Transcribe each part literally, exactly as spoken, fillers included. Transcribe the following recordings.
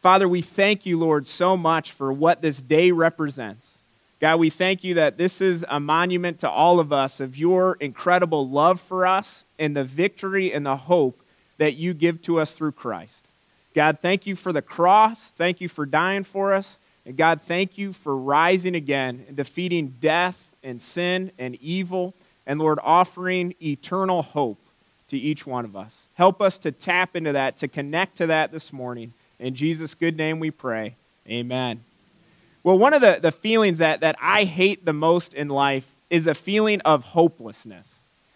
Father, we thank you, Lord, so much for what this day represents. God, we thank you that this is a monument to all of us of your incredible love for us and the victory and the hope that you give to us through Christ. God, thank you for the cross. Thank you for dying for us. And God, thank you for rising again and defeating death and sin and evil, and Lord, offering eternal hope to each one of us. Help us to tap into that, to connect to that this morning. In Jesus' good name we pray. Amen. Well, one of the, the feelings that, that I hate the most in life is a feeling of hopelessness.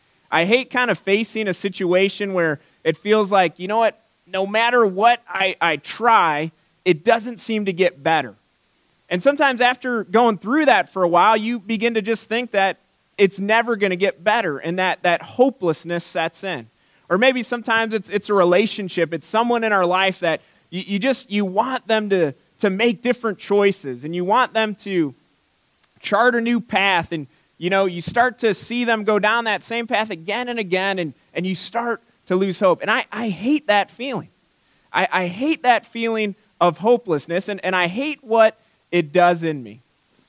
I hate kind of facing a situation where it feels like, you know what, no matter what I, I try, it doesn't seem to get better. And sometimes after going through that for a while, you begin to just think that it's never going to get better, and that, that hopelessness sets in. Or maybe sometimes it's it's a relationship. It's someone in our life that you, you just, you want them to, to make different choices, and you want them to chart a new path, and you know, you start to see them go down that same path again and again, and, and you start to lose hope. And I, I hate that feeling. I, I hate that feeling of hopelessness, and, and I hate what it does in me.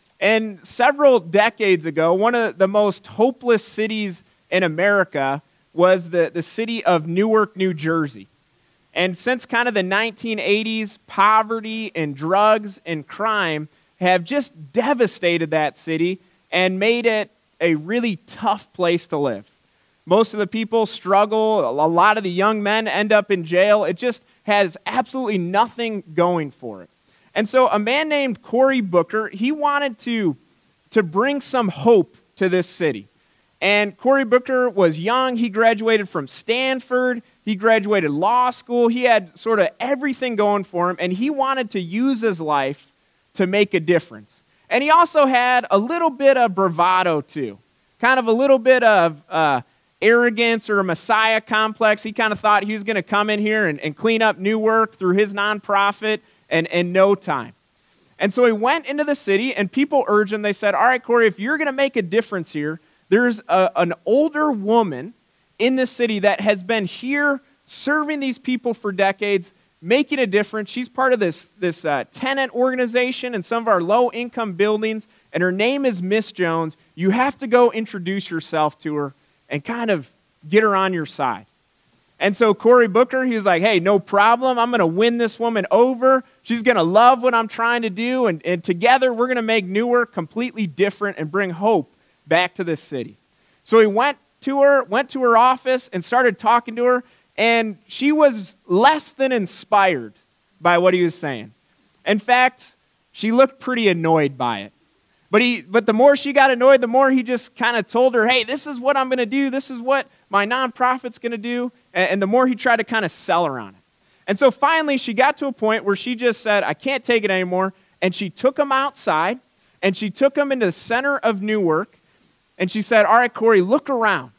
And several decades ago, one of the most hopeless cities in America was the, the city of Newark, New Jersey. And since kind of the nineteen eighties, poverty and drugs and crime have just devastated that city and made it a really tough place to live. Most of the people struggle. A lot of the young men end up in jail. It just has absolutely nothing going for it. And so a man named Cory Booker, he wanted to, to bring some hope to this city. And Cory Booker was young. He graduated from Stanford. He graduated law school. He had sort of everything going for him, and he wanted to use his life to make a difference. And he also had a little bit of bravado, too, kind of a little bit of uh, arrogance or a messiah complex. He kind of thought he was going to come in here and, and clean up Newark through his nonprofit in, in no time. And so he went into the city, and people urged him. They said, all right, Cory, if you're going to make a difference here, there's a, an older woman in the city that has been here serving these people for decades, making a difference. She's part of this, this uh, tenant organization in some of our low-income buildings, and her name is Miss Jones. You have to go introduce yourself to her and kind of get her on your side. And so Cory Booker, he was like, hey, no problem. I'm going to win this woman over. She's going to love what I'm trying to do, and, and together we're going to make Newark completely different and bring hope back to this city. So he went to her, went to her office and started talking to her, and she was less than inspired by what he was saying. In fact, she looked pretty annoyed by it. But he, but the more she got annoyed, the more he just kind of told her, hey, this is what I'm going to do. This is what my nonprofit's going to do. And, and the more he tried to kind of sell her on it. And so finally, she got to a point where she just said, I can't take it anymore. And she took him outside, and she took him into the center of Newark, and she said, all right, Cory, look around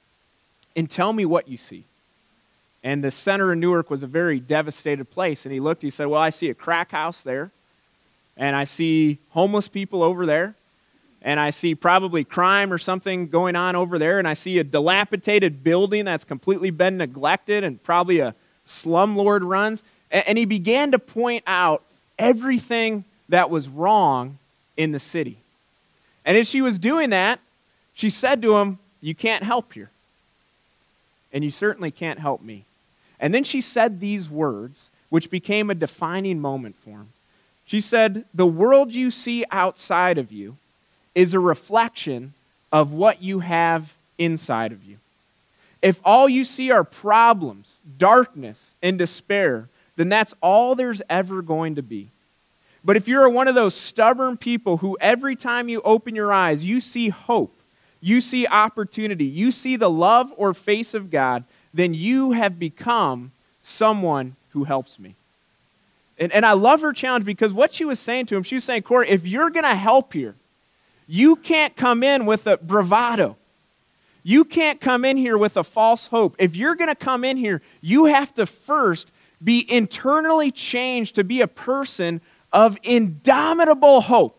and tell me what you see. And the center of Newark was a very devastated place. And he looked, he said, well, I see a crack house there. And I see homeless people over there. And I see probably crime or something going on over there. And I see a dilapidated building that's completely been neglected and probably a slumlord runs. And he began to point out everything that was wrong in the city. And as she was doing that, she said to him, you can't help here. And you certainly can't help me. And then she said these words, which became a defining moment for him. She said, the world you see outside of you is a reflection of what you have inside of you. If all you see are problems, darkness, and despair, then that's all there's ever going to be. But if you're one of those stubborn people who every time you open your eyes, you see hope, you see opportunity, you see the love or face of God, then you have become someone who helps me. And, and I love her challenge because what she was saying to him, she was saying, Cory, if you're going to help here, you can't come in with a bravado. You can't come in here with a false hope. If you're going to come in here, you have to first be internally changed to be a person of indomitable hope.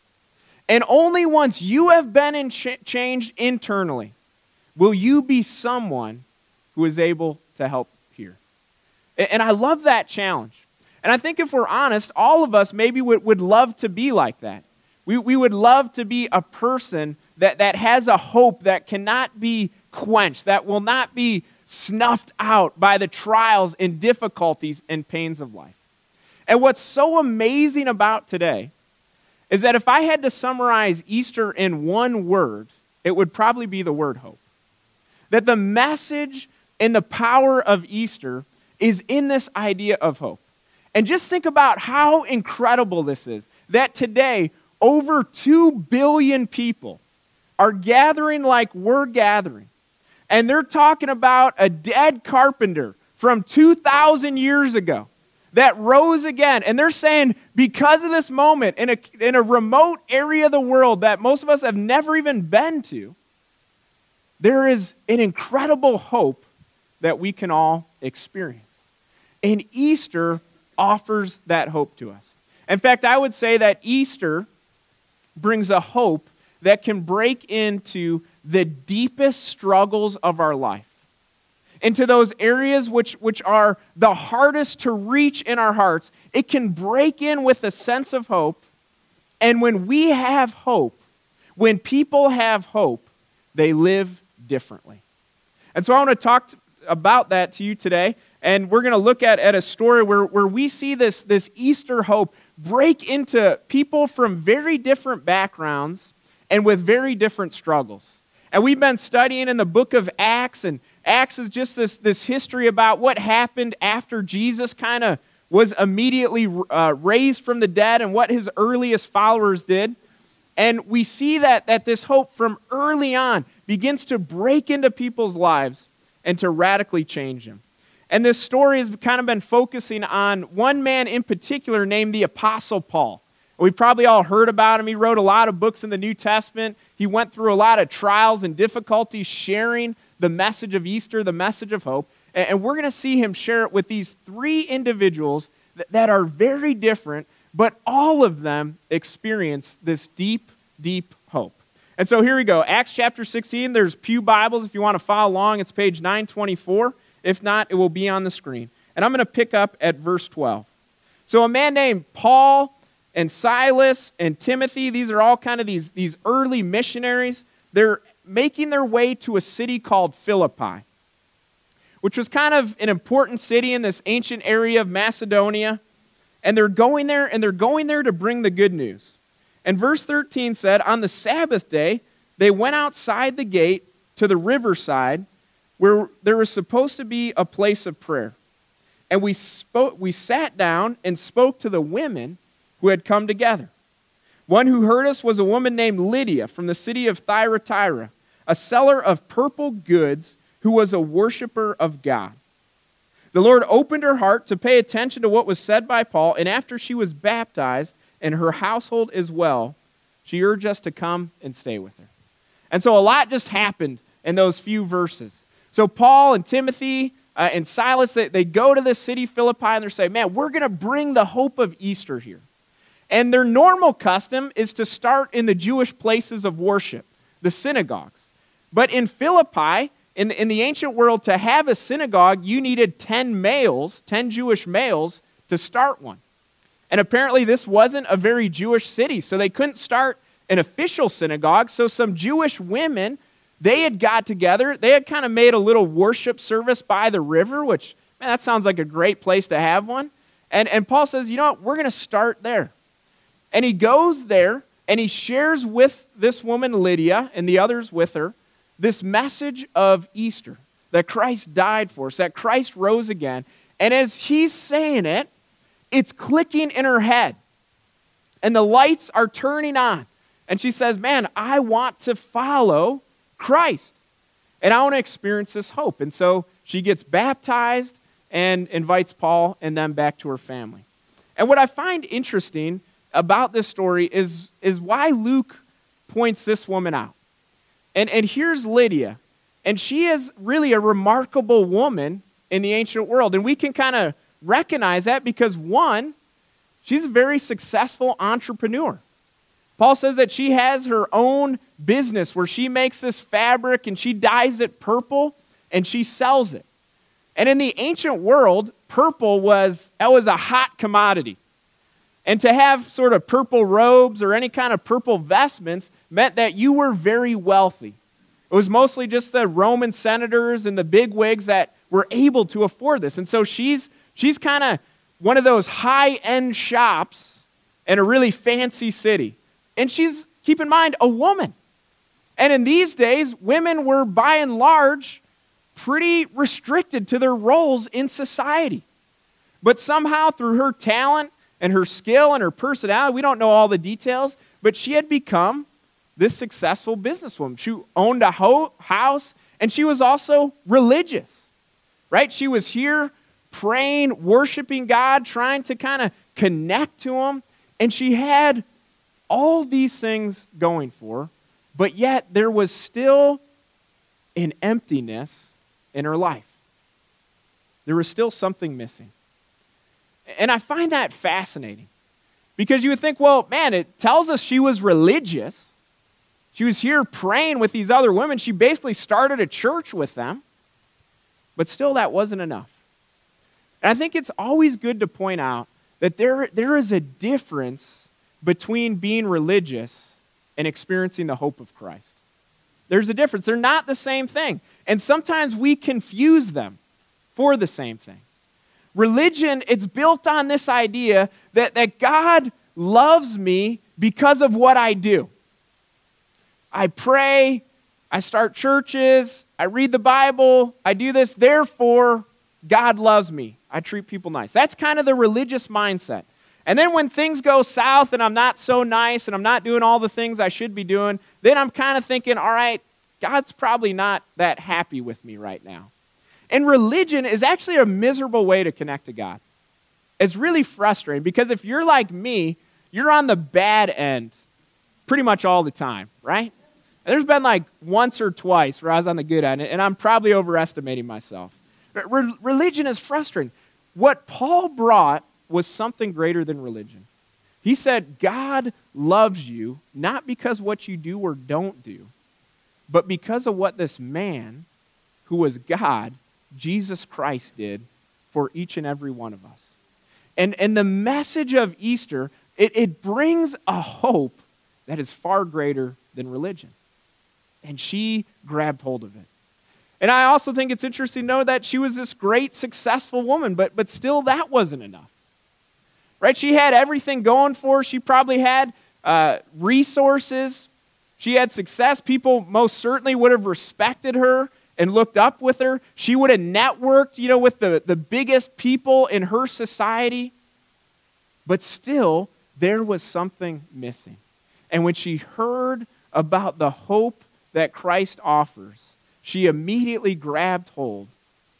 And only once you have been in ch- changed internally will you be someone who is able to help here. And, and I love that challenge. And I think if we're honest, all of us maybe would, would love to be like that. We, we would love to be a person that, that has a hope that cannot be quenched, that will not be snuffed out by the trials and difficulties and pains of life. And what's so amazing about today is that if I had to summarize Easter in one word, it would probably be the word hope. That the message and the power of Easter is in this idea of hope. And just think about how incredible this is, that today over two billion people are gathering like we're gathering. And they're talking about a dead carpenter from two thousand years ago that rose again. And they're saying because of this moment in a, in a remote area of the world that most of us have never even been to, there is an incredible hope that we can all experience. And Easter offers that hope to us. In fact, I would say that Easter brings a hope that can break into the deepest struggles of our life, into those areas which, which are the hardest to reach in our hearts. It can break in with a sense of hope. And when we have hope, when people have hope, they live differently. And so I want to talk to, about that to you today. And we're going to look at, at a story where, where we see this, this Easter hope break into people from very different backgrounds and with very different struggles. And we've been studying in the book of Acts, and Acts is just this, this history about what happened after Jesus kind of was immediately uh, raised from the dead and what his earliest followers did. And we see that, that this hope from early on begins to break into people's lives and to radically change them. And this story has kind of been focusing on one man in particular named the Apostle Paul. We've probably all heard about him. He wrote a lot of books in the New Testament. He went through a lot of trials and difficulties sharing the message of Easter, the message of hope. And we're going to see him share it with these three individuals that are very different, but all of them experience this deep, deep hope. And so here we go. Acts chapter sixteen, there's Pew Bibles. If you want to follow along, it's page nine twenty-four. If not, it will be on the screen. And I'm going to pick up at verse twelve. So a man named Paul and Silas and Timothy, these are all kind of these, these early missionaries. They're making their way to a city called Philippi, which was kind of an important city in this ancient area of Macedonia. And they're going there, and they're going there to bring the good news. And verse thirteen said, on the Sabbath day, they went outside the gate to the riverside where there was supposed to be a place of prayer. And we spoke, we sat down and spoke to the women who had come together. One who heard us was a woman named Lydia from the city of Thyatira, a seller of purple goods who was a worshiper of God. The Lord opened her heart to pay attention to what was said by Paul, and after she was baptized, and her household as well, she urged us to come and stay with her. And so a lot just happened in those few verses. So Paul and Timothy uh, and Silas, they, they go to this city, Philippi, and they're saying, man, we're going to bring the hope of Easter here. And their normal custom is to start in the Jewish places of worship, the synagogues. But in Philippi, in the, in the ancient world, to have a synagogue, you needed ten males, ten Jewish males, to start one. And apparently this wasn't a very Jewish city, so they couldn't start an official synagogue. So some Jewish women, they had got together. They had kind of made a little worship service by the river, which, man, that sounds like a great place to have one. And, and Paul says, you know what, we're going to start there. And he goes there, and he shares with this woman, Lydia, and the others with her, this message of Easter, that Christ died for us, that Christ rose again. And as he's saying it, it's clicking in her head. And the lights are turning on. And she says, man, I want to follow Christ. And I want to experience this hope. And so she gets baptized and invites Paul and them back to her family. And what I find interesting about this story is, is why Luke points this woman out. And, and here's Lydia. And she is really a remarkable woman in the ancient world. And we can kind of recognize that because, one, she's a very successful entrepreneur. Paul says that she has her own business where she makes this fabric and she dyes it purple and she sells it. And in the ancient world, purple was, that was a hot commodity. And to have sort of purple robes or any kind of purple vestments meant that you were very wealthy. It was mostly just the Roman senators and the bigwigs that were able to afford this. And so she's she's kind of one of those high-end shops in a really fancy city. And she's, keep in mind, a woman. And in these days, women were by and large pretty restricted to their roles in society. But somehow through her talent and her skill and her personality, we don't know all the details, but she had become this successful businesswoman. She owned a ho- house, and she was also religious, right? She was here praying, worshiping God, trying to kind of connect to Him, and she had all these things going for her, but yet there was still an emptiness in her life. There was still something missing. And I find that fascinating because you would think, well, man, it tells us she was religious. She was here praying with these other women. She basically started a church with them, but still that wasn't enough. And I think it's always good to point out that there, there is a difference between being religious and experiencing the hope of Christ. There's a difference. They're not the same thing. And sometimes we confuse them for the same thing. Religion, it's built on this idea that, that God loves me because of what I do. I pray, I start churches, I read the Bible, I do this, therefore God loves me. I treat people nice. That's kind of the religious mindset. And then when things go south and I'm not so nice and I'm not doing all the things I should be doing, then I'm kind of thinking, all right, God's probably not that happy with me right now. And religion is actually a miserable way to connect to God. It's really frustrating because if you're like me, you're on the bad end pretty much all the time, right? And there's been like once or twice where I was on the good end, and I'm probably overestimating myself. Re- religion is frustrating. What Paul brought was something greater than religion. He said, God loves you not because what you do or don't do, but because of what this man, who was God, Jesus Christ, did for each and every one of us. And, and the message of Easter, it, it brings a hope that is far greater than religion. And she grabbed hold of it. And I also think it's interesting to know that she was this great, successful woman, but, but still that wasn't enough. Right? She had everything going for her. She probably had uh, resources. She had success. People most certainly would have respected her and looked up with her. She would have networked, you know, with the, the biggest people in her society. But still, there was something missing. And when she heard about the hope that Christ offers, she immediately grabbed hold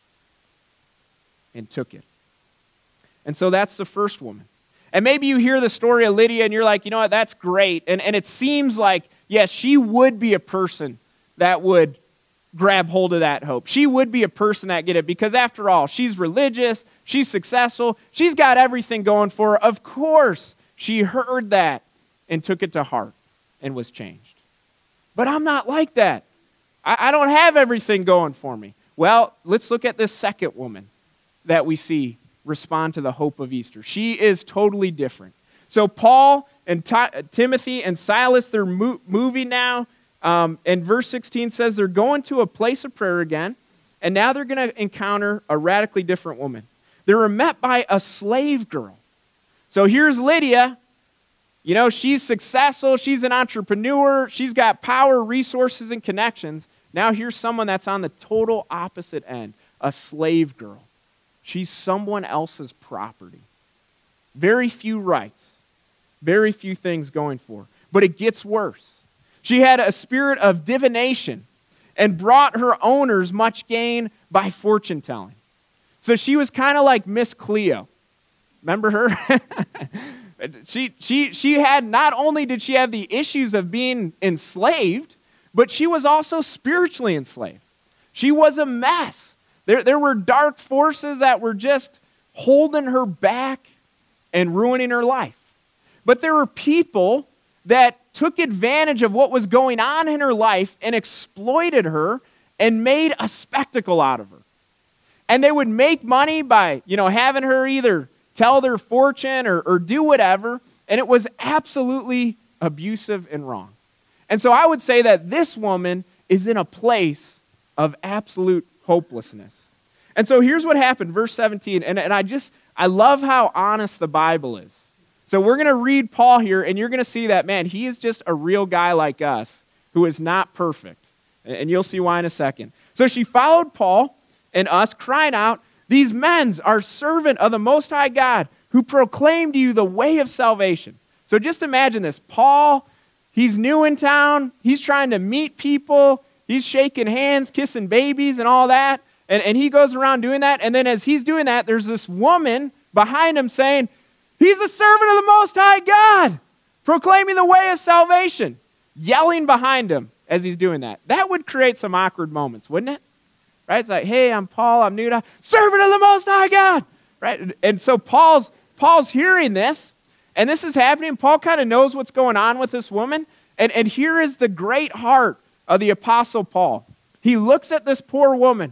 and took it. And so that's the first woman. And maybe you hear the story of Lydia and you're like, you know what, that's great. And, and it seems like, yes, she would be a person that would grab hold of that hope. She would be a person that get it because after all, she's religious, she's successful, she's got everything going for her. Of course, she heard that and took it to heart and was changed. But I'm not like that. I, I don't have everything going for me. Well, let's look at this second woman that we see respond to the hope of Easter. She is totally different. So Paul and Ti- Timothy and Silas, they're mo- moving now. Um, and verse sixteen says they're going to a place of prayer again, and now they're going to encounter a radically different woman. They were met by a slave girl. So here's Lydia. You know, she's successful. She's an entrepreneur. She's got power, resources, and connections. Now here's someone that's on the total opposite end, a slave girl. She's someone else's property. Very few rights. Very few things going for her. But it gets worse. She had a spirit of divination and brought her owners much gain by fortune telling. So she was kind of like Miss Cleo. Remember her? she, she, she had, not only did she have the issues of being enslaved, but she was also spiritually enslaved. She was a mess. There, there were dark forces that were just holding her back and ruining her life. But there were people that took advantage of what was going on in her life and exploited her and made a spectacle out of her. And they would make money by, you know, having her either tell their fortune or, or do whatever. And it was absolutely abusive and wrong. And so I would say that this woman is in a place of absolute hopelessness. And so here's what happened, verse seventeen. And, and I just, I love how honest the Bible is. So we're going to read Paul here, and you're going to see that, man, he is just a real guy like us who is not perfect. And you'll see why in a second. So she followed Paul and us, crying out, "These men are servant of the Most High God, who proclaim to you the way of salvation." So just imagine this. Paul, he's new in town. He's trying to meet people. He's shaking hands, kissing babies and all that. And, and he goes around doing that. And then as he's doing that, there's this woman behind him saying, "He's a servant of the Most High God, proclaiming the way of salvation," yelling behind him as he's doing that. That would create some awkward moments, wouldn't it? Right? It's like, "Hey, I'm Paul. I'm new to servant of the Most High God." Right? And so Paul's Paul's hearing this, and this is happening. Paul kind of knows what's going on with this woman. And, and here is the great heart of the Apostle Paul. He looks at this poor woman,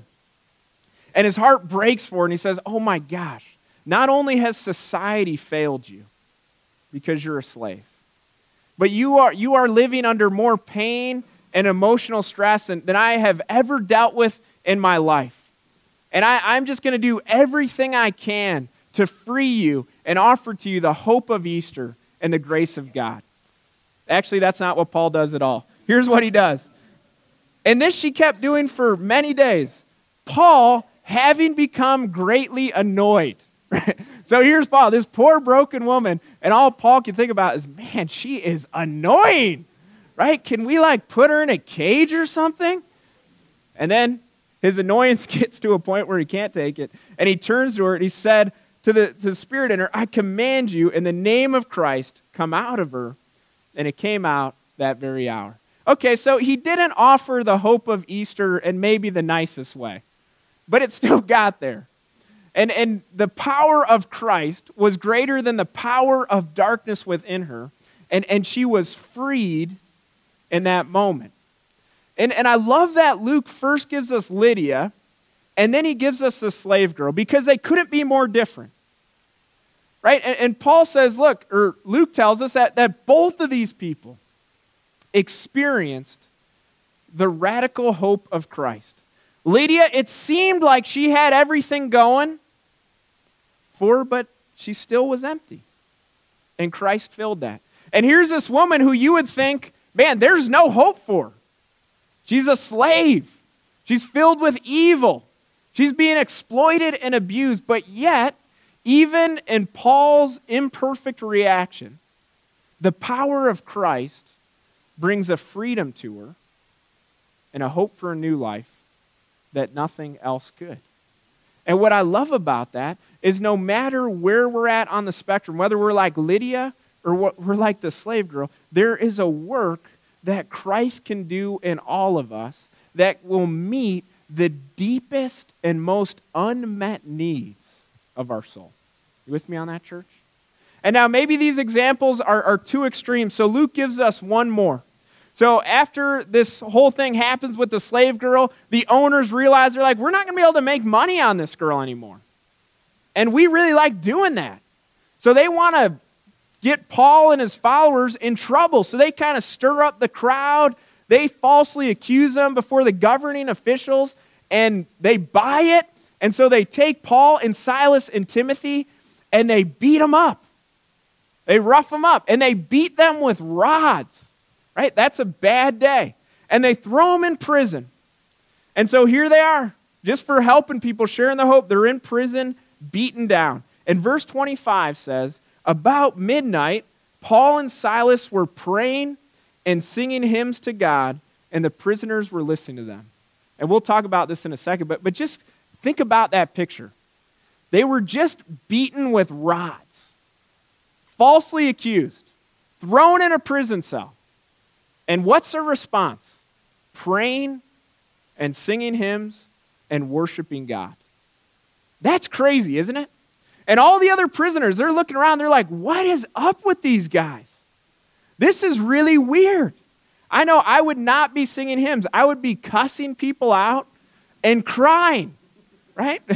and his heart breaks for her, and he says, "Oh my gosh, not only has society failed you because you're a slave, but you are, you are living under more pain and emotional stress than, than I have ever dealt with in my life. And I, I'm just going to do everything I can to free you and offer to you the hope of Easter and the grace of God." Actually, that's not what Paul does at all. Here's what he does. And this she kept doing for many days, Paul having become greatly annoyed. So here's Paul, this poor broken woman, and all Paul can think about is, man, she is annoying, right? Can we like put her in a cage or something? And then his annoyance gets to a point where he can't take it, and he turns to her and he said to the, to the spirit in her, "I command you in the name of Christ, come out of her." And it came out that very hour. Okay, so he didn't offer the hope of Easter in maybe the nicest way, but it still got there. And, and the power of Christ was greater than the power of darkness within her, and, and she was freed in that moment. And, and I love that Luke first gives us Lydia, and then he gives us the slave girl, because they couldn't be more different. Right? And, and Paul says, look, or Luke tells us that, that both of these people experienced the radical hope of Christ. Lydia, it seemed like she had everything going for her, but she still was empty. And Christ filled that. And here's this woman who you would think, man, there's no hope for. She's a slave. She's filled with evil. She's being exploited and abused, but yet, even in Paul's imperfect reaction, the power of Christ brings a freedom to her and a hope for a new life that nothing else could. And what I love about that is no matter where we're at on the spectrum, whether we're like Lydia or we're like the slave girl, there is a work that Christ can do in all of us that will meet the deepest and most unmet needs of our soul. You with me on that, church? And now maybe these examples are, are too extreme, so Luke gives us one more. So after this whole thing happens with the slave girl, the owners realize, they're like, we're not going to be able to make money on this girl anymore. And we really like doing that. So they want to get Paul and his followers in trouble. So they kind of stir up the crowd. They falsely accuse them before the governing officials, and they buy it. And so they take Paul and Silas and Timothy, and they beat them up. They rough them up, and they beat them with rods. Right? That's a bad day. And they throw them in prison. And so here they are, just for helping people, sharing the hope. They're in prison, beaten down. And verse twenty-five says, about midnight, Paul and Silas were praying and singing hymns to God, and the prisoners were listening to them. And we'll talk about this in a second, but, but just think about that picture. They were just beaten with rods, falsely accused, thrown in a prison cell. And what's their response? Praying and singing hymns and worshiping God. That's crazy, isn't it? And all the other prisoners, they're looking around, they're like, what is up with these guys? This is really weird. I know I would not be singing hymns. I would be cussing people out and crying, right?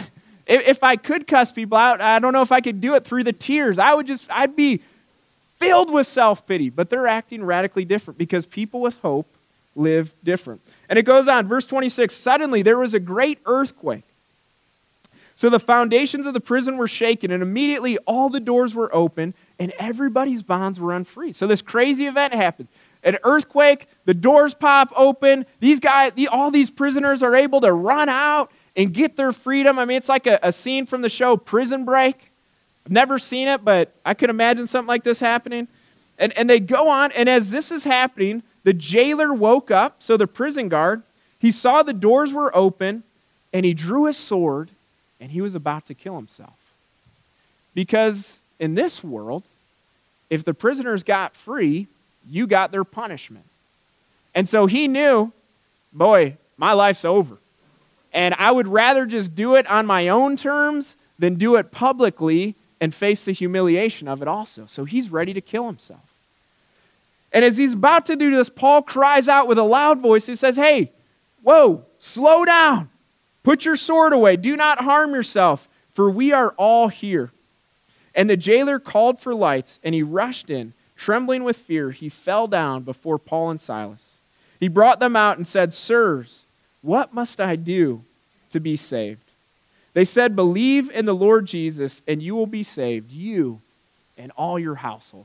If, if I could cuss people out, I don't know if I could do it through the tears. I would just, I'd be filled with self-pity. But they're acting radically different because people with hope live different. And it goes on, verse twenty-six, suddenly there was a great earthquake. So the foundations of the prison were shaken, and immediately all the doors were open, and everybody's bonds were unfreed. So this crazy event happened. An earthquake, the doors pop open, these guys, the, all these prisoners are able to run out and get their freedom. I mean, it's like a, a scene from the show Prison Break. I've never seen it, but I could imagine something like this happening. And, and they go on, and as this is happening, the jailer woke up, so the prison guard, he saw the doors were open, and he drew his sword, and he was about to kill himself. Because in this world, if the prisoners got free, you got their punishment. And so he knew, boy, my life's over. And I would rather just do it on my own terms than do it publicly and face the humiliation of it also. So he's ready to kill himself. And as he's about to do this, Paul cries out with a loud voice. He says, hey, whoa, slow down. Put your sword away. Do not harm yourself, for we are all here. And the jailer called for lights, and he rushed in. Trembling with fear, he fell down before Paul and Silas. He brought them out and said, sirs, what must I do to be saved? They said, believe in the Lord Jesus, and you will be saved, you and all your household.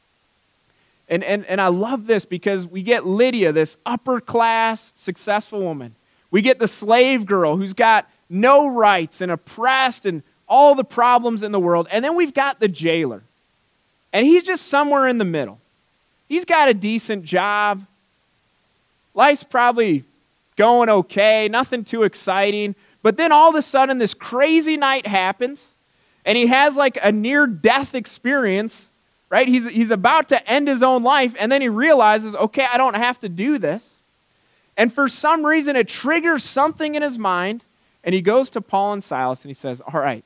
And, and, and I love this because we get Lydia, this upper-class, successful woman. We get the slave girl who's got no rights and oppressed and all the problems in the world. And then we've got the jailer. And he's just somewhere in the middle. He's got a decent job. Life's probably going okay, nothing too exciting. But then all of a sudden this crazy night happens, and he has like a near-death experience, right? He's, he's about to end his own life, and then he realizes, okay, I don't have to do this. And for some reason, it triggers something in his mind, and he goes to Paul and Silas, and he says, all right,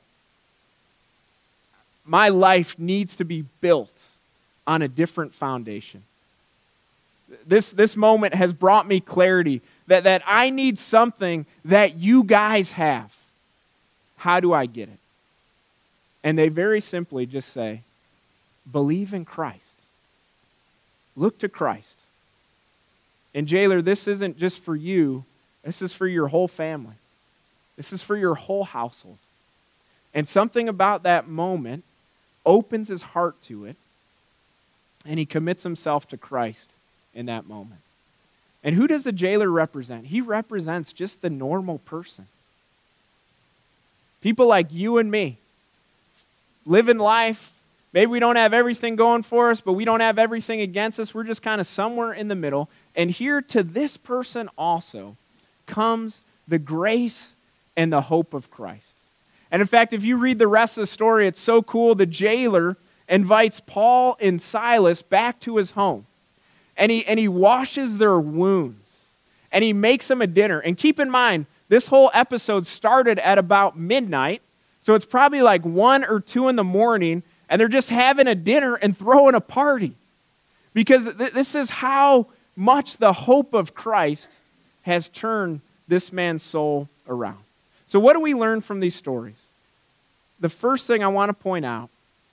my life needs to be built on a different foundation. This, this moment has brought me clarity that, that I need something that you guys have. How do I get it? And they very simply just say, believe in Christ. Look to Christ. And jailer, this isn't just for you. This is for your whole family. This is for your whole household. And something about that moment opens his heart to it, and he commits himself to Christ in that moment. And who does the jailer represent? He represents just the normal person. People like you and me, living life. Maybe we don't have everything going for us, but we don't have everything against us. We're just kind of somewhere in the middle. And here to this person also comes the grace and the hope of Christ. And in fact, if you read the rest of the story, it's so cool. The jailer invites Paul and Silas back to his home. And he, and he washes their wounds. And he makes them a dinner. And keep in mind, this whole episode started at about midnight. So it's probably like one or two in the morning. And they're just having a dinner and throwing a party. Because th- this is how much the hope of Christ has turned this man's soul around. So what do we learn from these stories? The first thing I want to point out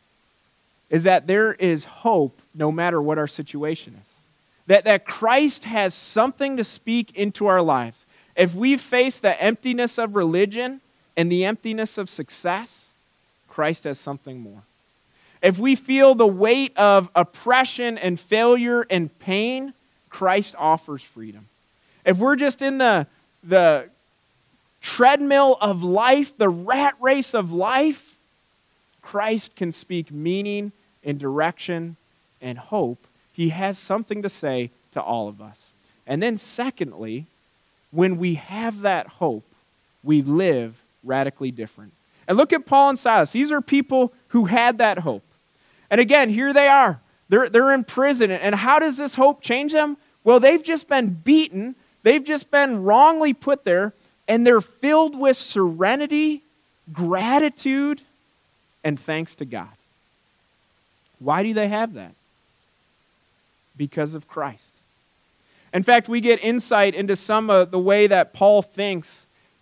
is that there is hope no matter what our situation is. That, that Christ has something to speak into our lives. If we face the emptiness of religion and the emptiness of success, Christ has something more. If we feel the weight of oppression and failure and pain, Christ offers freedom. If we're just in the, the treadmill of life, the rat race of life, Christ can speak meaning and direction and hope. He has something to say to all of us. And then secondly, when we have that hope, we live radically different. And look at Paul and Silas. These are people who had that hope. And again, here they are. They're, they're in prison. And how does this hope change them? Well, they've just been beaten. They've just been wrongly put there. And they're filled with serenity, gratitude, and thanks to God. Why do they have that? Because of Christ. In fact, we get insight into some of the way that Paul thinks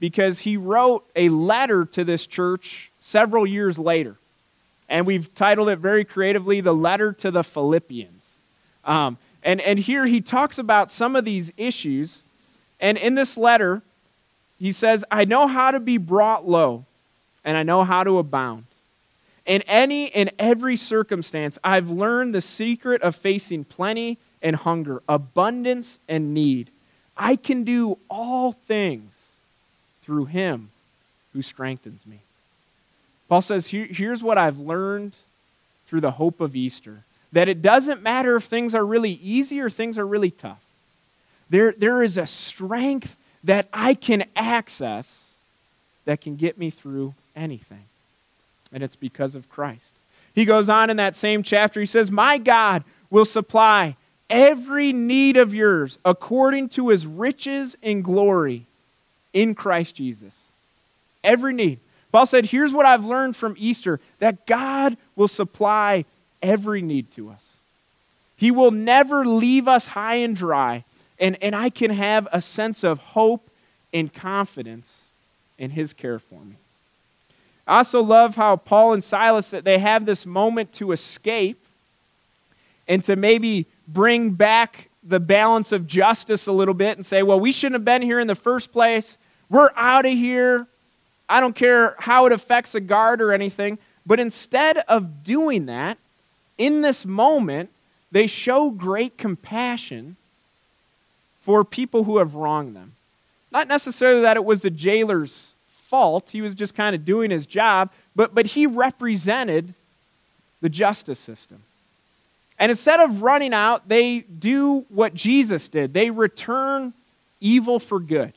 because he wrote a letter to this church several years later. And we've titled it very creatively, The Letter to the Philippians. Um, and, and here he talks about some of these issues. And in this letter, he says, I know how to be brought low, and I know how to abound. In any and every circumstance, I've learned the secret of facing plenty and hunger, abundance and need. I can do all things through him who strengthens me. Paul says, Here, here's what I've learned through the hope of Easter, that it doesn't matter if things are really easy or things are really tough. There, there is a strength that I can access that can get me through anything. And it's because of Christ. He goes on in that same chapter, he says, my God will supply every need of yours according to his riches and glory in Christ Jesus. Every need. Paul said, here's what I've learned from Easter, that God will supply every need to us. He will never leave us high and dry, and, and I can have a sense of hope and confidence in his care for me. I also love how Paul and Silas, that they have this moment to escape and to maybe bring back the balance of justice a little bit and say, well, we shouldn't have been here in the first place. We're out of here. I don't care how it affects a guard or anything. But instead of doing that, in this moment, they show great compassion for people who have wronged them. Not necessarily that it was the jailer's fault. He was just kind of doing his job, but, but he represented the justice system. And instead of running out, they do what Jesus did. They return evil for good.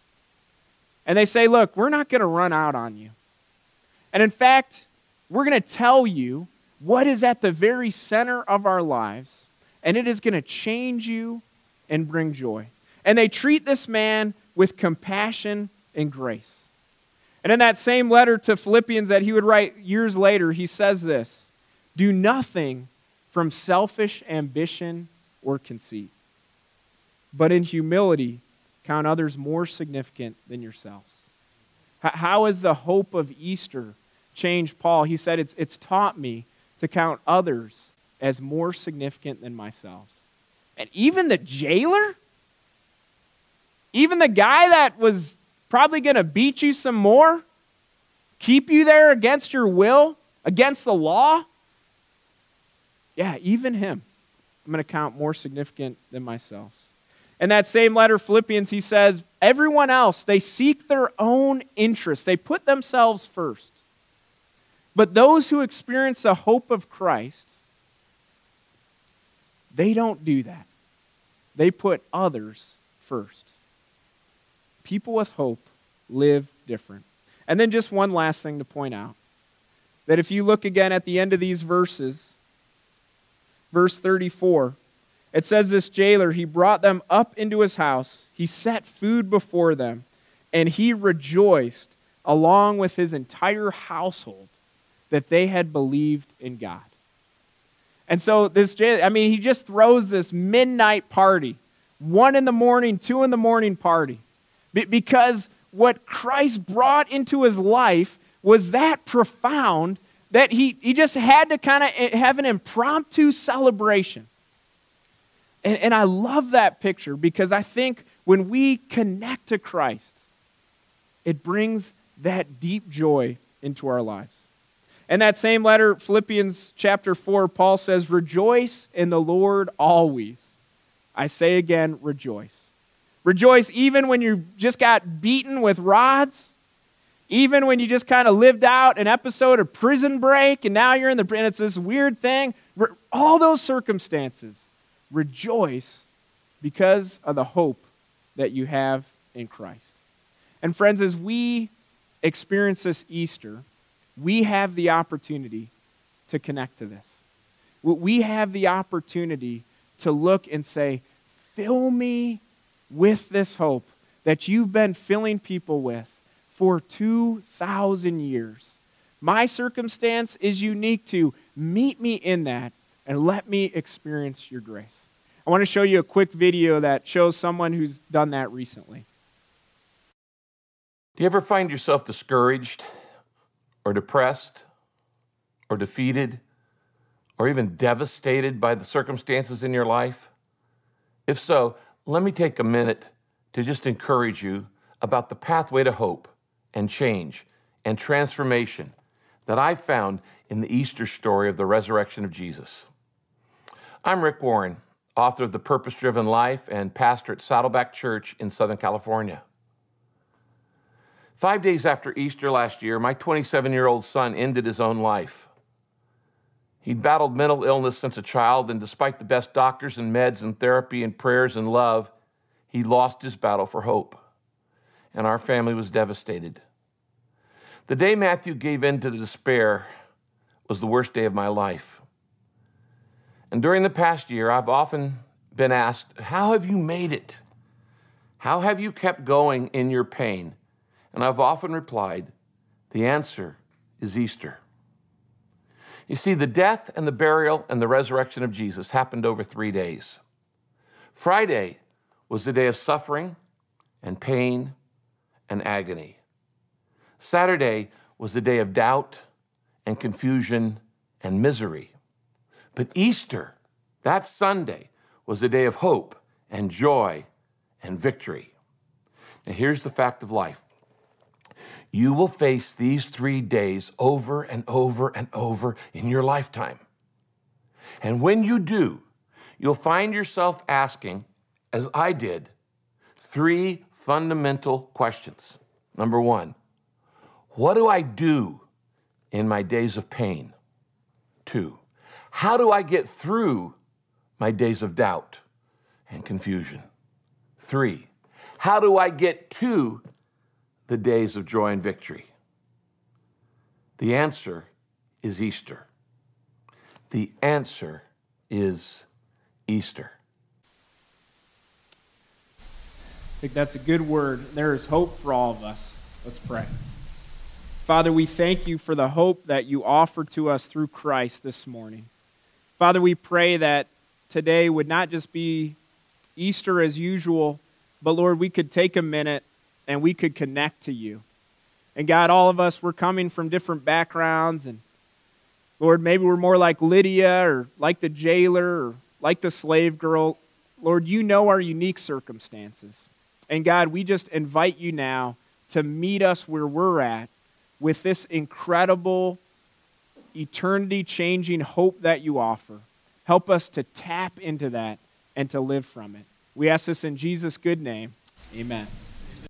And they say, look, we're not going to run out on you. And in fact, we're going to tell you what is at the very center of our lives, and it is going to change you and bring joy. And they treat this man with compassion and grace. And in that same letter to Philippians that he would write years later, he says this, do nothing from selfish ambition or conceit, but in humility count others more significant than yourselves. How has the hope of Easter changed Paul? He said, it's, it's taught me to count others as more significant than myself. And even the jailer, even the guy that was probably going to beat you some more, keep you there against your will, against the law, yeah, even him, I'm going to count more significant than myself. In that same letter, Philippians, he says, everyone else, they seek their own interests. They put themselves first. But those who experience the hope of Christ, they don't do that. They put others first. People with hope live different. And then just one last thing to point out, that if you look again at the end of these verses, verse thirty-four, it says this jailer, he brought them up into his house, he set food before them, and he rejoiced along with his entire household that they had believed in God. And so this jailer, I mean, he just throws this midnight party, one in the morning, two in the morning party, because what Christ brought into his life was that profound that he, he just had to kind of have an impromptu celebration. And, and I love that picture because I think when we connect to Christ, it brings that deep joy into our lives. In that same letter, Philippians chapter four, Paul says, rejoice in the Lord always. I say again, rejoice. Rejoice even when you just got beaten with rods, even when you just kind of lived out an episode of Prison Break and now you're in the, and it's this weird thing. All those circumstances, rejoice because of the hope that you have in Christ. And friends, as we experience this Easter, we have the opportunity to connect to this. We have the opportunity to look and say, fill me with this hope that you've been filling people with for two thousand years. My circumstance is unique too. Meet me in that and let me experience your grace. I want to show you a quick video that shows someone who's done that recently. Do you ever find yourself discouraged or depressed or defeated or even devastated by the circumstances in your life? If so, let me take a minute to just encourage you about the pathway to hope and change and transformation that I found in the Easter story of the resurrection of Jesus. I'm Rick Warren, author of The Purpose-Driven Life and pastor at Saddleback Church in Southern California. Five days after Easter last year, my twenty-seven-year-old son ended his own life. He'd battled mental illness since a child, and despite the best doctors and meds and therapy and prayers and love, he lost his battle for hope, and our family was devastated. The day Matthew gave in to the despair was the worst day of my life. And during the past year, I've often been asked, how have you made it? How have you kept going in your pain? And I've often replied, the answer is Easter. You see, the death and the burial and the resurrection of Jesus happened over three days. Friday was the day of suffering and pain and agony. Saturday was the day of doubt and confusion and misery. But Easter, that Sunday, was the day of hope and joy and victory. Now here's the fact of life. You will face these three days over and over and over in your lifetime. And when you do, you'll find yourself asking, as I did, three fundamental questions. Number one, what do I do in my days of pain? Two, how do I get through my days of doubt and confusion? Three, how do I get to the days of joy and victory? The answer is Easter. The answer is Easter. I think that's a good word. There is hope for all of us. Let's pray. Father, we thank you for the hope that you offer to us through Christ this morning. Father, we pray that today would not just be Easter as usual, but Lord, we could take a minute and we could connect to you. And God, all of us, we're coming from different backgrounds, and Lord, maybe we're more like Lydia or like the jailer or like the slave girl. Lord, you know our unique circumstances. And God, we just invite you now to meet us where we're at with this incredible, eternity-changing hope that you offer. Help us to tap into that and to live from it. We ask this in Jesus' good name. Amen.